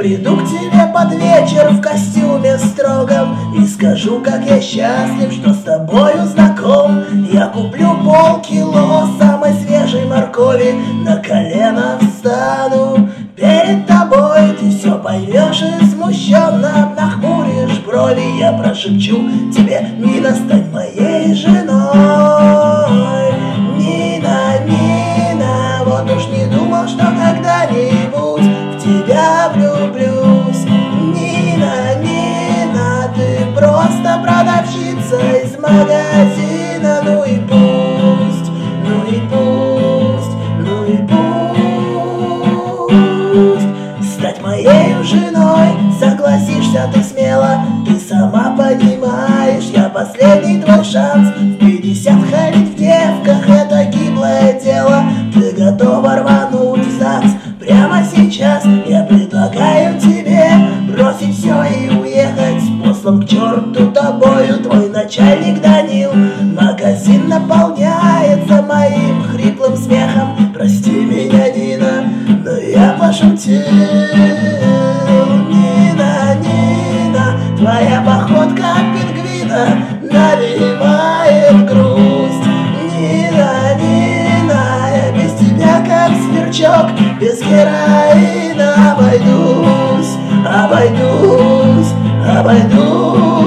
приду к тебе под вечер в костюме строгом и скажу, как я счастлив, что с тобою знаком. Я куплю полкило самой свежей моркови, на колено встану перед тобой. Ты все поймешь и смущенно нахмуришь брови. Я прошепчу тебе: Нина, стань моей женой. Нина, Нина, вот уж не думал, что когда-нибудь в тебя влюблюсь. Нина, Нина, ты просто продавщица из магазина. Ну и пусть, ну и пусть, ну и пусть. Стать моей женой согласишься ты смело. Ты сама понимаешь, я последний твой шанс. В 50 ходить в девках — это гиблое дело. Ты готова рвануть в ЗАГС прямо сейчас. Я предлагаю тебе бросить все и уехать. Послан к черту тобою твой начальник Данил. Магазин наполняется моим хриплым смехом. Прости меня, Нина, но я пошутил. Нина, Нина, твоя походка от пингвина навевает грусть. Нина, Нина, я без тебя как сверчок без героина обойдусь, обойдусь, обойдусь.